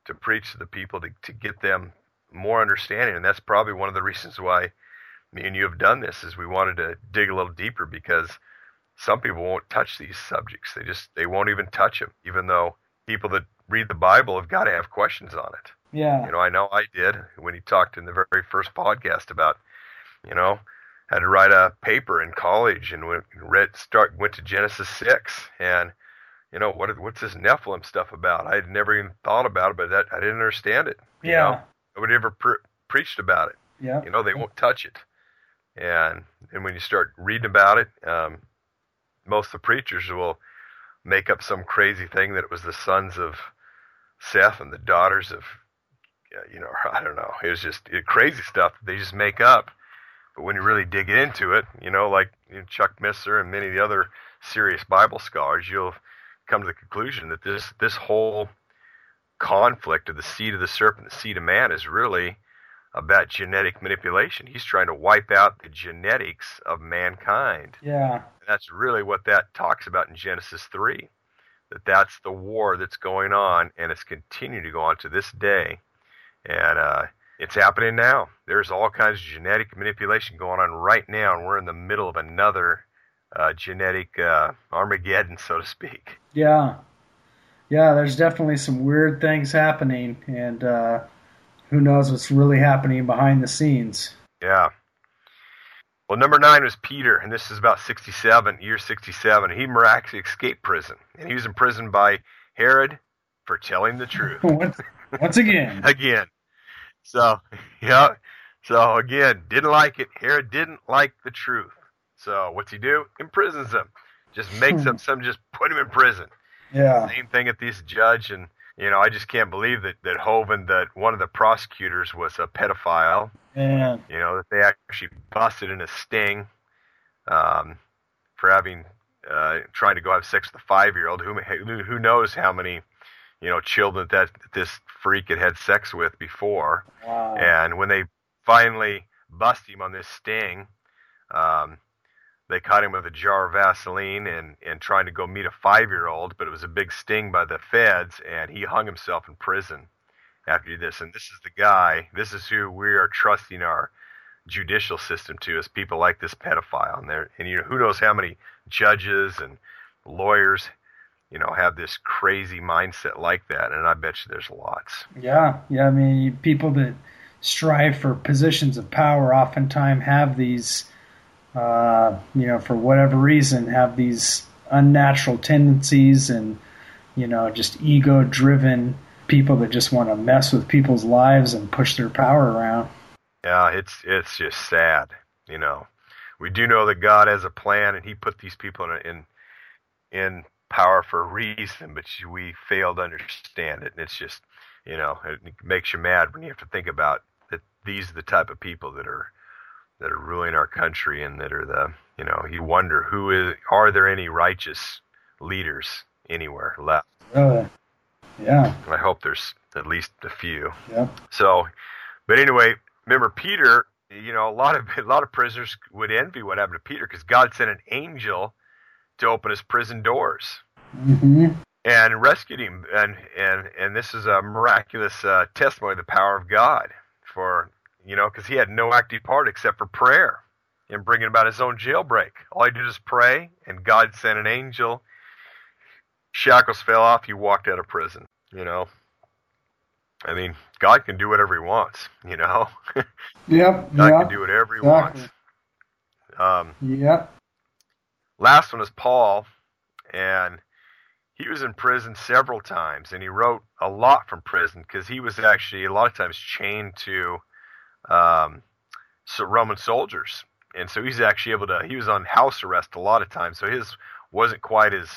to preach to the people to get them more understanding. And that's probably one of the reasons why me and you have done this, is we wanted to dig a little deeper, because some people won't touch these subjects. They won't even touch them, even though people that read the Bible have got to have questions on it. Yeah. I know I did when he talked in the very first podcast about, had to write a paper in college and went to Genesis 6, and what's this Nephilim stuff about? I had never even thought about it, but I didn't understand it. Yeah. Nobody ever preached about it. Yeah. They won't touch it. And when you start reading about it, most of the preachers will make up some crazy thing that it was the sons of Seth and the daughters of, I don't know. It was just crazy stuff that they just make up. But when you really dig into it, like Chuck Missler and many of the other serious Bible scholars, you'll come to the conclusion that this whole conflict of the seed of the serpent, the seed of man, is really about genetic manipulation. He's trying to wipe out the genetics of mankind. Yeah. And that's really what that talks about in Genesis 3, that's the war that's going on, and it's continuing to go on to this day. And it's happening now. There's all kinds of genetic manipulation going on right now, and we're in the middle of another genetic Armageddon, so to speak. Yeah. Yeah, there's definitely some weird things happening, and who knows what's really happening behind the scenes. Yeah. Well, number 9 was Peter, and this is about year 67. He miraculously escaped prison, and he was imprisoned by Herod for telling the truth. Once again. Again. So, yeah. So, again, didn't like it. Herod didn't like the truth. So, what's he do? Imprisons him. Just makes up some, just put him in prison. Yeah. Same thing at this judge. And, I just can't believe that Hovind, that one of the prosecutors was a pedophile. Yeah. That they actually busted in a sting for having, trying to go have sex with a 5-year-old. Who knows how many, children that this freak had sex with before. Wow. And when they finally bust him on this sting, they caught him with a jar of Vaseline and trying to go meet a 5-year-old, but it was a big sting by the feds, and he hung himself in prison after this. And this is the guy, this is who we are trusting our judicial system to, is people like this pedophile. And who knows how many judges and lawyers have this crazy mindset like that, and I bet you there's lots. Yeah, I mean, people that strive for positions of power oftentimes have these, for whatever reason, have these unnatural tendencies and, just ego-driven people that just want to mess with people's lives and push their power around. Yeah, it's just sad, We do know that God has a plan, and He put these people in power for a reason, but we fail to understand it. And it's just, it makes you mad when you have to think about that these are the type of people that are ruling our country, and that are you wonder are there any righteous leaders anywhere left? Yeah. I hope there's at least a few. Yep. So, but anyway, remember Peter, a lot of prisoners would envy what happened to Peter, because God sent an angel to open his prison doors. Mm-hmm. And rescued him, and this is a miraculous testimony of the power of God, for because he had no active part except for prayer in bringing about his own jailbreak. All he did is pray, and God sent an angel. Shackles fell off. He walked out of prison. I mean, God can do whatever He wants. Yep. God can do whatever He wants. Yep. Last one is Paul, and he was in prison several times, and he wrote a lot from prison, because he was actually a lot of times chained to Roman soldiers, and so he's actually he was on house arrest a lot of times, so his wasn't quite as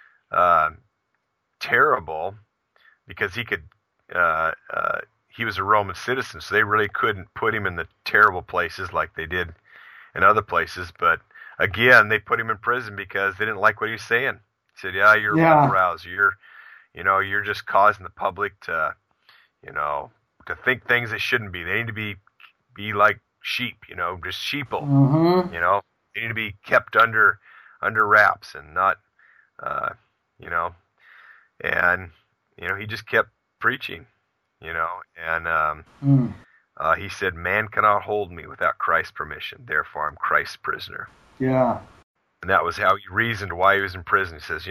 terrible, because he was a Roman citizen, so they really couldn't put him in the terrible places like they did in other places. But again, they put him in prison because they didn't like what he was saying. He said, "Yeah, you're aroused. You're just causing the public to, to think things they shouldn't be. They need to be like sheep, just sheeple. Mm-hmm. They need to be kept under wraps and not, and he just kept preaching, and he said, "Man cannot hold me without Christ's permission. Therefore, I'm Christ's prisoner." Yeah. And that was how he reasoned why he was in prison. He says,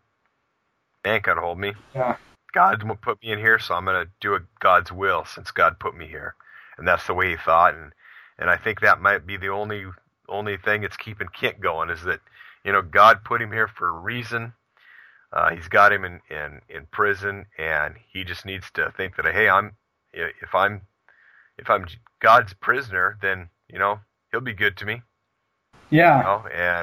man can't hold me. Yeah. God put me in here, so I'm going to do God's will since God put me here. And that's the way he thought. And I think that might be the only thing that's keeping Kent going is that, God put him here for a reason. He's got him in prison, and he just needs to think that, hey, if I'm God's prisoner, then, he'll be good to me. Yeah.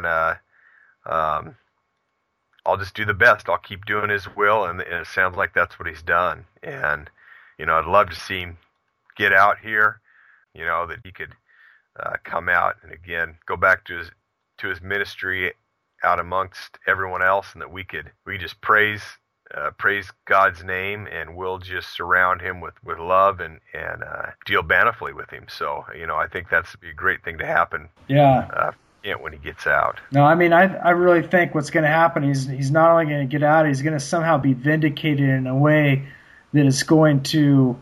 And I'll just do the best. I'll keep doing his will, and it sounds like that's what he's done. And, I'd love to see him get out here, that he could come out and, again, go back to his ministry out amongst everyone else, and that we just praise God's name, and we'll just surround him with love and deal bountifully with him. So, I think that's a great thing to happen. Yeah. When he gets out. No, I mean, I really think what's going to happen, he's not only going to get out, he's going to somehow be vindicated in a way that is going to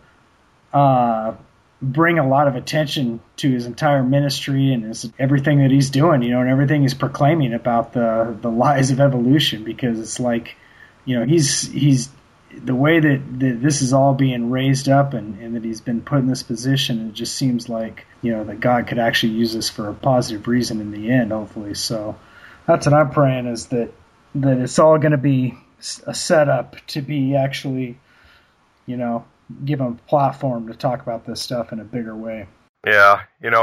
bring a lot of attention to his entire ministry and everything that he's doing, and everything he's proclaiming about the lies of evolution, because it's like, he's the way that this is all being raised up and that he's been put in this position, it just seems like, that God could actually use this for a positive reason in the end, hopefully. So that's what I'm praying, is that it's all going to be a setup to be actually, give him a platform to talk about this stuff in a bigger way. Yeah,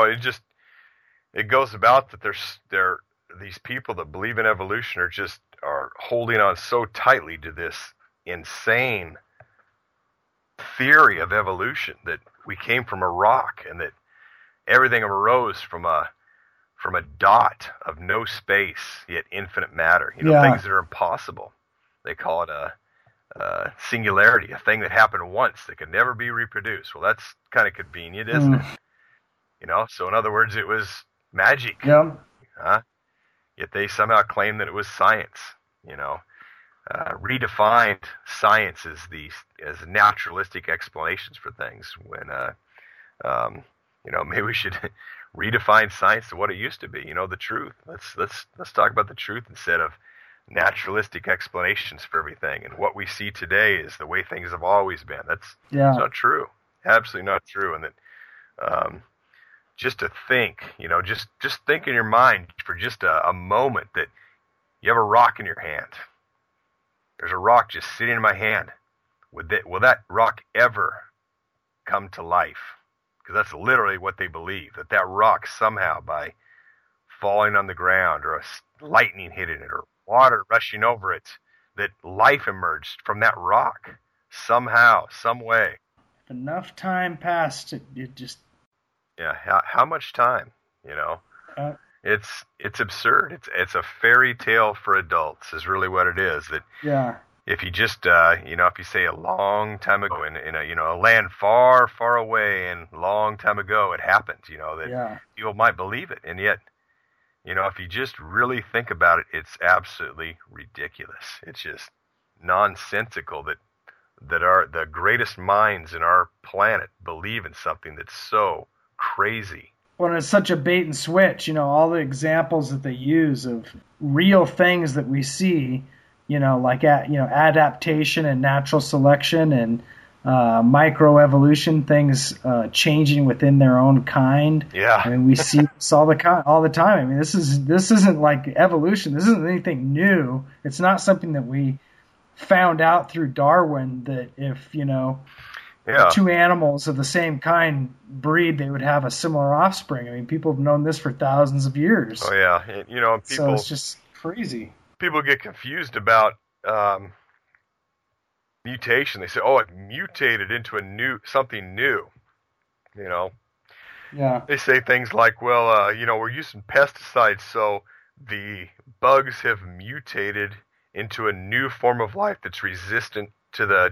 it goes about that there these people that believe in evolution are holding on so tightly to this insane theory of evolution that we came from a rock and that everything arose from a dot of no space yet infinite matter. Things that are impossible. They call it a singularity, a thing that happened once that could never be reproduced. Well, that's kind of convenient, isn't it? So in other words, it was magic. Yeah. Yet they somehow claim that it was science. Redefined science as naturalistic explanations for things, when maybe we should redefine science to what it used to be. The truth. Let's talk about the truth instead of naturalistic explanations for everything. And what we see today is the way things have always been. That's not true. Absolutely not true. And that just to think, just think in your mind for just a moment that you have a rock in your hand. There's a rock just sitting in my hand. Will that rock ever come to life? Because that's literally what they believe, that rock somehow, by falling on the ground or lightning hitting it or water rushing over it, that life emerged from that rock somehow, some way. If enough time passed, it just... Yeah, how much time, It's absurd. It's a fairy tale for adults is really what it is. That if you just if you say a long time ago in a land far, far away and long time ago it happened, that people might believe it, and yet if you just really think about it, it's absolutely ridiculous. It's just nonsensical that the greatest minds in our planet believe in something that's so crazy. Well, it's such a bait and switch, all the examples that they use of real things that we see, like adaptation and natural selection and microevolution, things changing within their own kind. Yeah. I mean, we see this all the time. I mean, this isn't like evolution. This isn't anything new. It's not something that we found out through Darwin, that if, two animals of the same kind breed, they would have a similar offspring. I mean, people have known this for thousands of years. Oh, yeah. People, so it's just crazy. People get confused about mutation. They say, oh, it mutated into something new. Yeah. They say things like, well, we're using pesticides, so the bugs have mutated into a new form of life that's resistant to the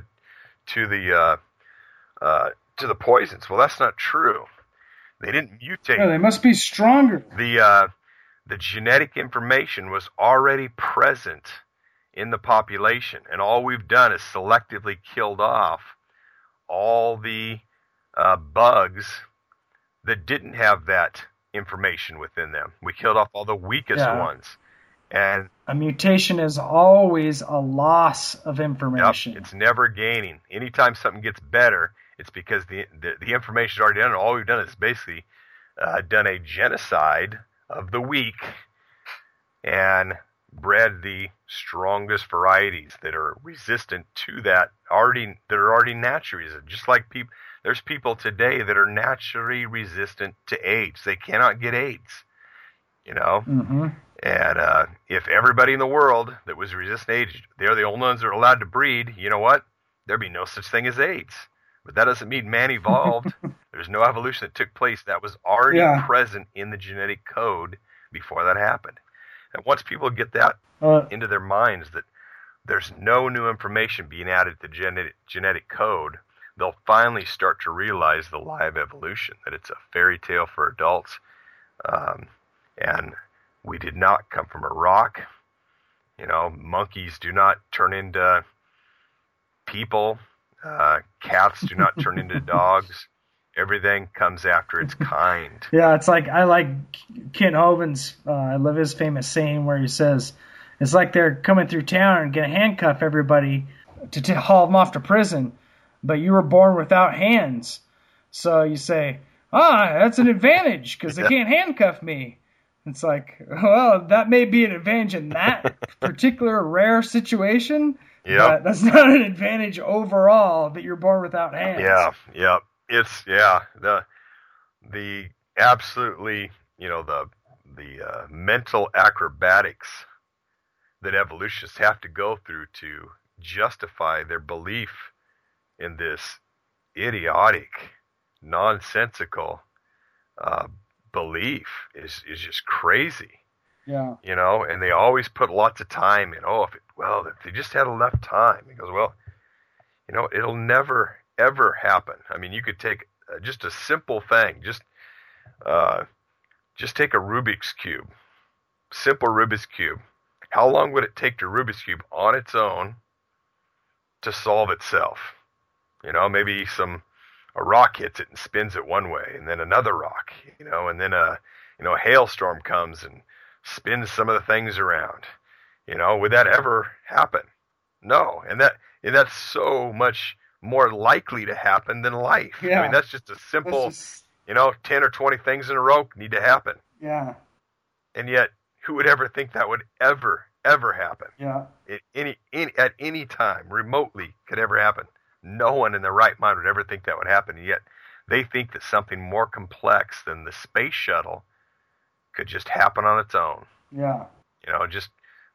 poisons. Well, that's not true. They didn't mutate. No, they must be stronger. The genetic information was already present in the population, and all we've done is selectively killed off all the bugs that didn't have that information within them. We killed off all the weakest ones. And a mutation is always a loss of information. Yep, it's never gaining. Anytime something gets better, it's because the information is already done. All we've done is basically done a genocide of the weak and bred the strongest varieties that are resistant to that that are already naturally resistant. Just like there's people today that are naturally resistant to AIDS. They cannot get AIDS, you know. Mm-hmm. And if everybody in the world that was resistant to AIDS, they're the only ones that are allowed to breed, you know what? There'd be no such thing as AIDS. But that doesn't mean man evolved. There's no evolution that took place. That was already present in the genetic code before that happened. And once people get that into their minds that there's no new information being added to genetic code, they'll finally start to realize the lie of evolution, that it's a fairy tale for adults. And we did not come from a rock. You know, monkeys do not turn into people. Cats do not turn into dogs. Everything comes after its kind. Yeah, it's like, I like Kent Hovind's, I love his famous saying where he says, it's like they're coming through town and gonna handcuff everybody to haul them off to prison, but you were born without hands. So you say, that's an advantage because they can't handcuff me. It's like, well, that may be an advantage in that particular rare situation. Yeah, but that's not an advantage overall that you're born without hands. Yeah. It's the absolutely, you know, the mental acrobatics that evolutionists have to go through to justify their belief in this idiotic, nonsensical belief is just crazy. Yeah. You know, and they always put lots of time in. If they just had enough time. He goes, well, you know, it'll never ever happen. I mean, you could take just a simple thing, just take a Rubik's Cube, simple Rubik's Cube. How long would it take to Rubik's Cube on its own to solve itself? You know, maybe a rock hits it and spins it one way, and then another rock, you know, and then a hailstorm comes and spins some of the things around. You know, would that ever happen? No, and that's so much more likely to happen than life. Yeah. I mean, that's just a simple, 10 or 20 things in a row need to happen. Yeah. And yet, who would ever think that would ever happen? Yeah. At any time, remotely, could ever happen. No one in their right mind would ever think that would happen. And yet, they think that something more complex than the space shuttle could just happen on its own. Yeah. You know, just,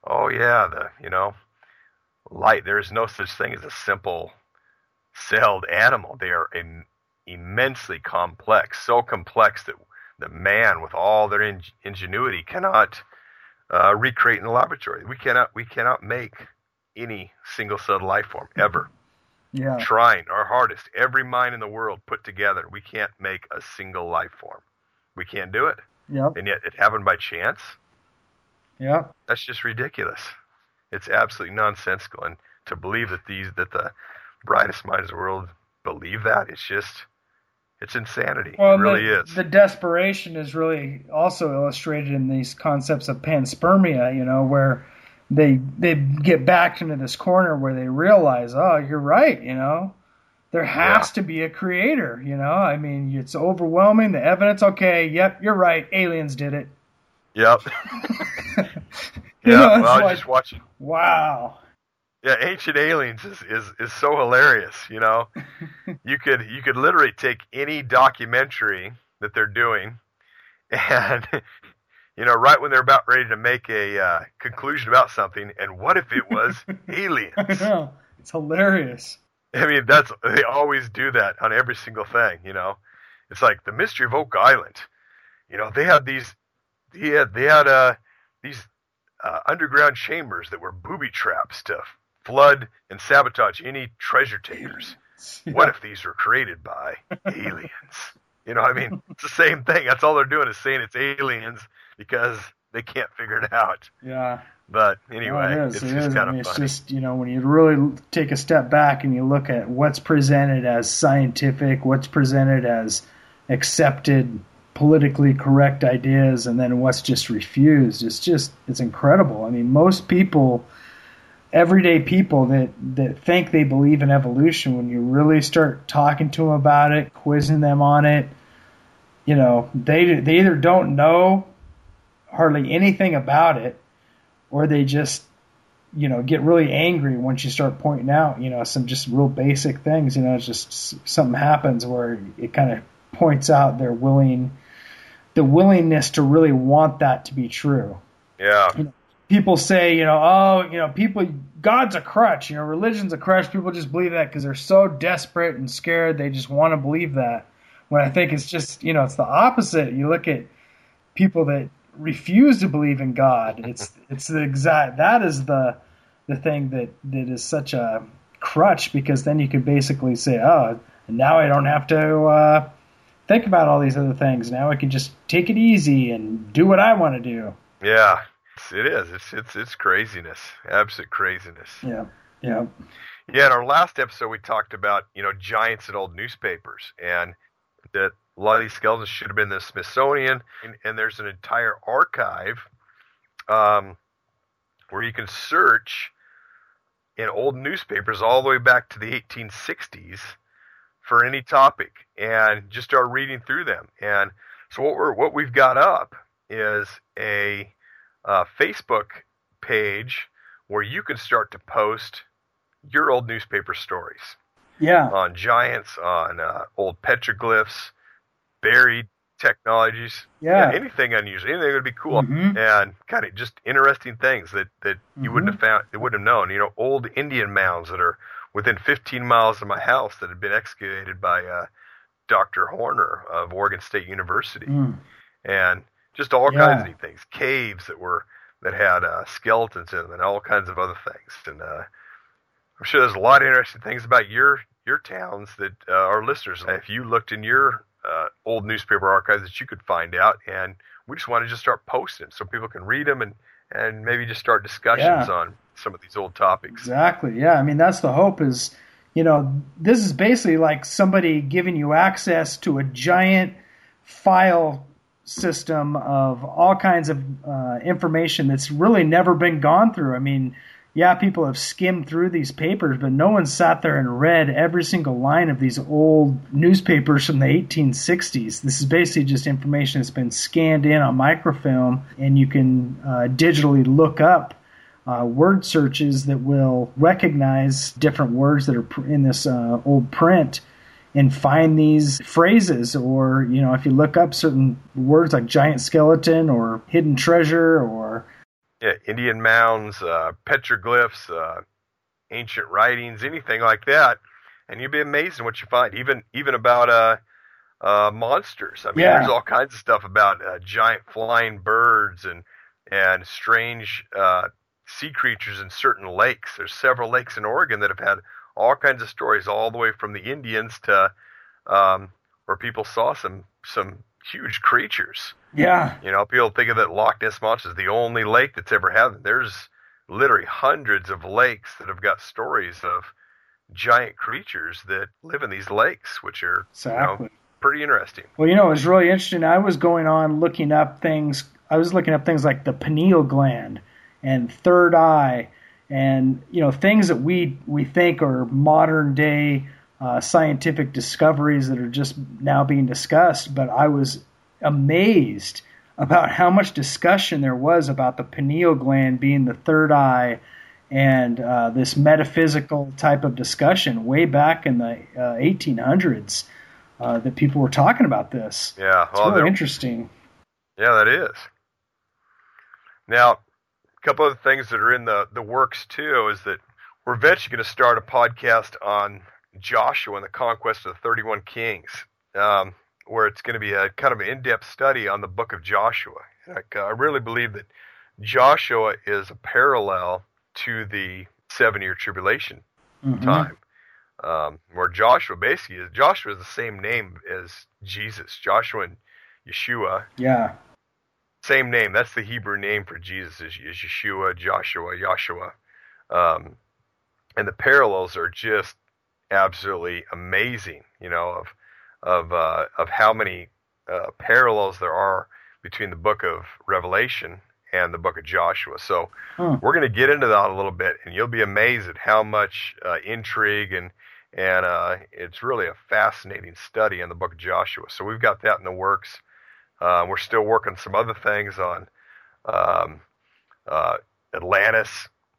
light. There is no such thing as a simple celled animal. They are immensely complex, so complex that the man, with all their ingenuity, cannot recreate in the laboratory. We cannot make any single celled life form ever. Yeah. Trying our hardest, every mind in the world put together, we can't make a single life form. We can't do it. Yep. And yet it happened by chance. Yeah. That's just ridiculous. It's absolutely nonsensical. And to believe that the brightest minds in the world believe that, it's insanity. Well, it really is. The desperation is really also illustrated in these concepts of panspermia, you know, where they get backed into this corner where they realize, oh, you're right, you know. There has to be a creator, you know. I mean, it's overwhelming, the evidence. Okay, yep, you're right. Aliens did it. Yep. I was just watching. Wow. Yeah, Ancient Aliens is so hilarious, you know. You could literally take any documentary that they're doing, and you know, right when they're about ready to make a conclusion about something, and what if it was aliens? I know. It's hilarious. I mean, they always do that on every single thing, you know. It's like the Mystery of Oak Island. You know, they had these underground chambers that were booby traps to flood and sabotage any treasure takers. Yeah. What if these were created by aliens? You know, I mean, it's the same thing. That's all they're doing is saying it's aliens because they can't figure it out. Yeah. But anyway, No, it's just kind of funny. It's just, when you really take a step back and you look at what's presented as scientific, what's presented as accepted, politically correct ideas, and then what's just refused, it's incredible. I mean, most people, everyday people that think they believe in evolution, when you really start talking to them about it, quizzing them on it, they either don't know hardly anything about it, or they just, get really angry once you start pointing out, some just real basic things. It's just something happens where it kind of points out the willingness to really want that to be true. Yeah. People say, God's a crutch, religion's a crutch. People just believe that because they're so desperate and scared. They just want to believe that. When I think it's just, it's the opposite. You look at people that refuse to believe in God. It's the exact, that is the thing that is such a crutch, because then you can basically say, oh, now I don't have to think about all these other things. Now I can just take it easy and do what I want to do. Yeah, it is. It's craziness, absolute craziness. Yeah. In our last episode, we talked about, giants in old newspapers, and that a lot of these skeletons should have been in the Smithsonian, and there's an entire archive where you can search in old newspapers all the way back to the 1860s for any topic, and just start reading through them. And so what we've got up is a Facebook page where you can start to post your old newspaper stories. Yeah. On giants, on old petroglyphs, buried technologies, anything unusual, anything that would be cool, and kind of just interesting things that you wouldn't have found, you wouldn't have known. Old Indian mounds that are within 15 miles of my house that had been excavated by Dr. Horner of Oregon State University, and just all kinds of neat things. Caves that had skeletons in them, and all kinds of other things. And I'm sure there's a lot of interesting things about your towns that our listeners, if you looked in your old newspaper archives, that you could find out. And we just want to just start posting so people can read them and maybe just start discussions on some of these old topics. Exactly. Yeah. I mean, that's the hope is, this is basically like somebody giving you access to a giant file system of all kinds of information that's really never been gone through. I mean, people have skimmed through these papers, but no one sat there and read every single line of these old newspapers from the 1860s. This is basically just information that's been scanned in on microfilm, and you can digitally look up word searches that will recognize different words that are in this old print and find these phrases. Or, if you look up certain words like giant skeleton or hidden treasure or Indian mounds, petroglyphs, ancient writings, anything like that, and you'd be amazed at what you find. Even about monsters. I mean, there's all kinds of stuff about giant flying birds and strange sea creatures in certain lakes. There's several lakes in Oregon that have had all kinds of stories, all the way from the Indians to where people saw some huge creatures. Yeah. People think of that Loch Ness Monster as the only lake that's ever had them. There's literally hundreds of lakes that have got stories of giant creatures that live in these lakes, which are pretty interesting. Well, it was really interesting. I was going on looking up things. I was looking up things like the pineal gland and third eye, and things that we think are modern day scientific discoveries that are just now being discussed. But I was amazed about how much discussion there was about the pineal gland being the third eye, and this metaphysical type of discussion way back in the 1800s that people were talking about this. Yeah, it's really interesting. Yeah, that is. Now, a couple of things that are in the works too is that we're eventually going to start a podcast on Joshua and the conquest of the 31 kings, where it's going to be a kind of an in-depth study on the book of Joshua. I really believe that Joshua is a parallel to the 7-year tribulation time, where Joshua is the same name as Jesus, Joshua and Yeshua. Yeah. Same name. That's the Hebrew name for Jesus, is Yeshua, Joshua. And the parallels are just absolutely amazing, of how many parallels there are between the book of Revelation and the book of Joshua. So we're going to get into that a little bit, and you'll be amazed at how much intrigue and it's really a fascinating study in the book of Joshua. So we've got that in the works. We're still working some other things on Atlantis,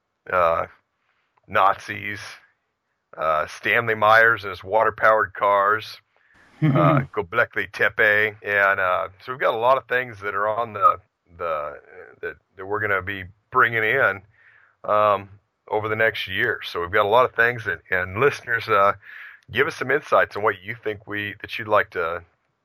Nazis, Stanley Myers and his water-powered cars, Göbekli Tepe, and so we've got a lot of things that are on that we're going to be bringing in over the next year. So we've got a lot of things, and listeners, give us some insights on what you think that you'd like to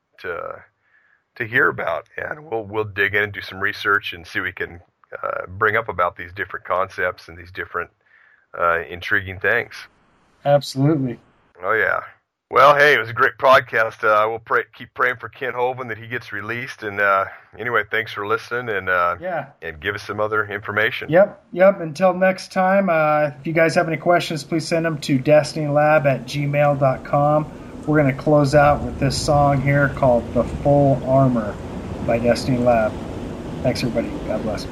hear about, and we'll dig in and do some research and see what we can bring up about these different concepts and these different intriguing things. Absolutely. Oh yeah. Well, hey, it was a great podcast. We'll keep praying for Ken Hovind that he gets released. And anyway, thanks for listening, and give us some other information. Yep. Until next time, if you guys have any questions, please send them to destinylab@gmail.com. We're going to close out with this song here called The Full Armor by Destiny Lab. Thanks, everybody. God bless.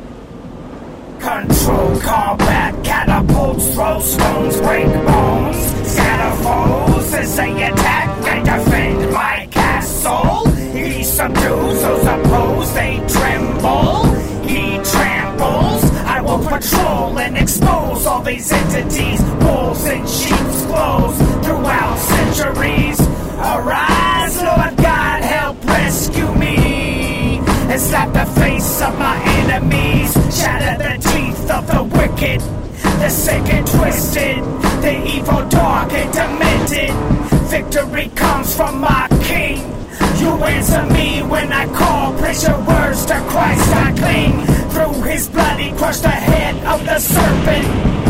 Control combat, catapults, throw stones, break bones, scatter foes as they attack and defend my castle. He subdues those opposed, they tremble. He tramples. I will patrol and expose all these entities, wolves in sheep's clothes throughout centuries. Arise, Lord God, help rescue me, and slap the face of my enemies, shatter the teeth of the wicked, the sick and twisted, the evil, dark and demented. Victory comes from my King. You answer me when I call, place your words to Christ I cling. Through his blood he crushed the head of the serpent.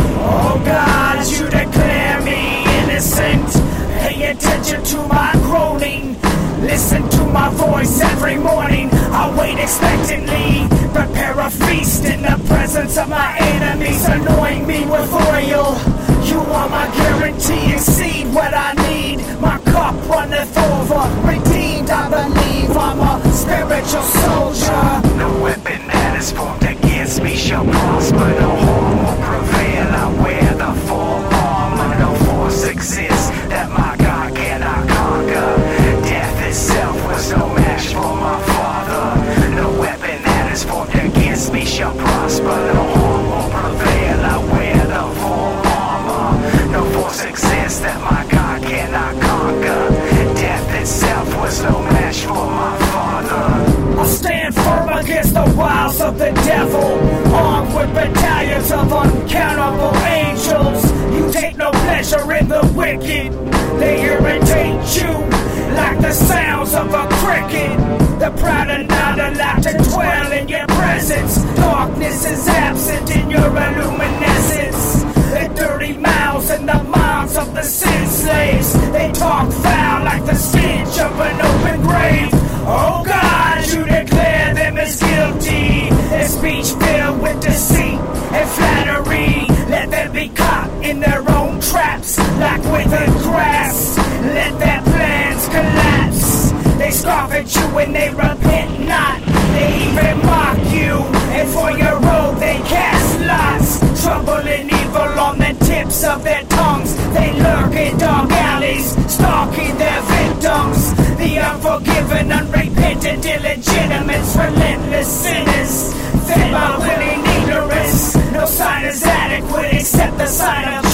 Oh God, you declare me innocent. Pay attention to my groaning. Listen to my voice every morning. I wait expectantly. Prepare a feast in the presence of my enemies, anointing me with oil. You are my guarantee, exceed what I need. My cup runneth over, redeemed I believe. I'm a spiritual soldier. No weapon that is formed against me shall prosper. No harm will prevail. I wear the full armor. No force exists that my God cannot conquer. Death itself was no match for my Father. No weapon that is formed against me shall prosper. No harm will prevail. I wear the full armor. No force exists that my God cannot conquer. Death itself was no match for my Father. I'll stand firm against the wiles of the devil, armed with battalions of uncountable angels. You take no pleasure in the wicked. They irritate you like the sounds of a cricket. The proud are not allowed to dwell in your presence. Darkness is absent in your illuminescence. The dirty mouths and the minds of the sin slaves. They talk foul like the stench of an open grave. Oh God, you declare them as guilty. Their speech filled with deceit and flattery. Let them be caught in their own traps like withered grass. Let their plans collapse. They scoff at you when they repent not. They even mock you, and for your road they cast lots. Trouble and evil on the tips of their tongues. They lurk in dark alleys, stalking their victims. The unforgiven, unrepentant, illegitimates, relentless sinners. Fed by willing ignorance. No sign is adequate except the sign of